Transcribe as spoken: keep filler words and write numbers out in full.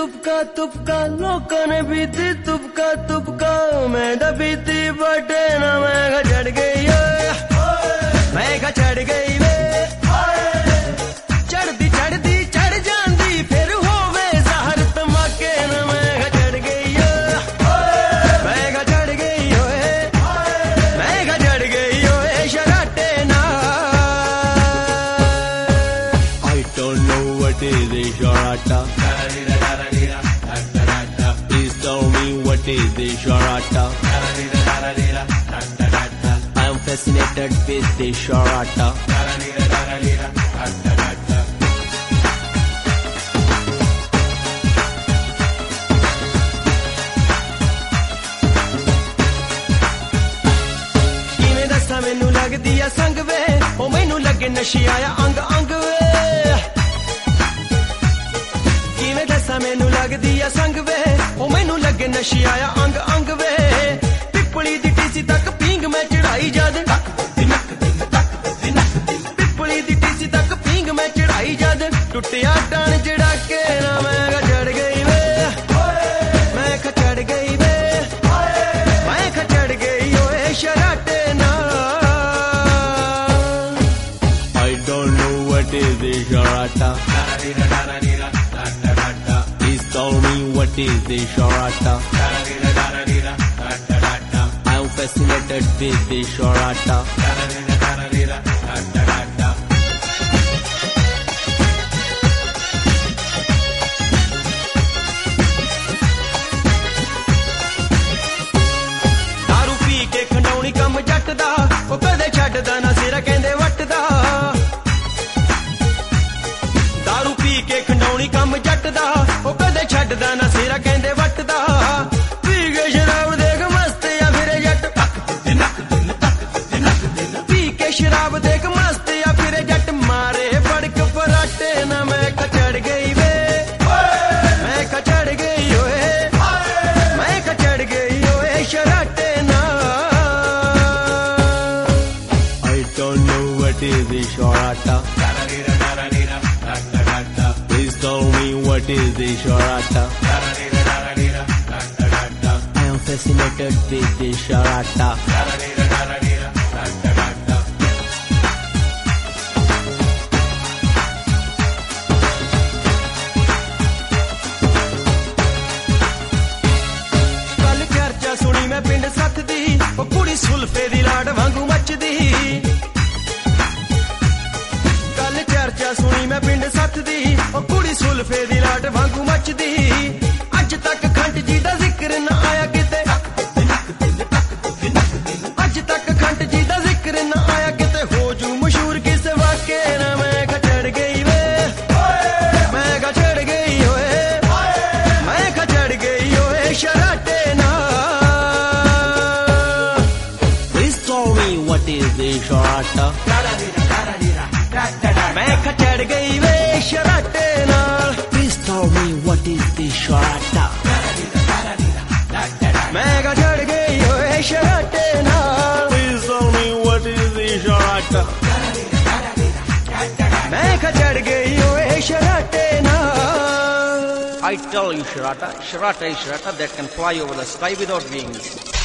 तुपका तुपका लोगों ने बीती तुपका तुपका मैं तो बीती बटे ना मैं का चढ़ गई मैं का चढ़ गई वे चढ़ती चढ़ती चढ़ जाती फिर होवे जहर तमाके ना मैं का चढ़ गई मैं का चढ़ गई मैं का चढ़ गई शराटे ना I don't know what is a sharata. Please tell me what is the sharata. I am fascinated with the sharata. किवें दस्सां मैनू लगदी आ संग वे ओ मैनू लगे नशे आया अंग अंग वे किवें दस्सां मैनू लगदी आ संग वे ओ मैनू लगे नशे आया अंग अंग वे पिपली दी टीसी तक पींग मैं चढ़ाई जद पिपली दी टीसी तक पींग मैं चढ़ाई जद टुटिया टन चढ़ा के ना मैं चढ़ गई वे मैं चढ़ गई वे मैं चढ़ गई ओए शराटे ना I don't know what is the sharata. Please tell me what is the sharata. I am fascinated with the sharata. दारू पी के खंडौनी कम जट दा ओ कदे छड्डदा ना सिरा कहंदे वट दा दारू पी के खंडौनी कम जट दा ओ कदे छड्डदा ना सिरा कहंदे वट दा पी के शराब देख मस्त या फिर जट पी के शराब देख मस्त या फिर जट मारे फड़क फराटे ना मैं चढ़ गई वे मैं चढ़ गई ओए मैं चढ़ गई ओए शराटे ना I don't know what is the sharata. Please tell me what is the sharata. I am fascinated with the sharata. कल चर्चा सुनी मैं पिंड सत दी ओ कुड़ी सुल्फे दी लाड वांगू मचदी कल चर्चा सुनी मैं पिंड सत दी ओ कुड़ी सुल्फे दी लाड वांगू मचदी अज तक खंड जी दा जिक्र ना आया किते अज तक खंड जी दा जिक्र ना आया किते हो जू मशहूर किस वाके ना मैं चढ़ गई वे मैं चढ़ गई ओए मैं चढ़ गई ओए शराटे ना Please tell me what is the sharata. मैं चढ़ गई वे शराटे नाल Please tell me what is the sharata. मैं चढ़ गई ओए शराटे नाल Please tell me what is the sharata. मैं चढ़ गई ओए शराटे नाल I tell you, Sharata, Sharata is Sharata that can fly over the sky without wings.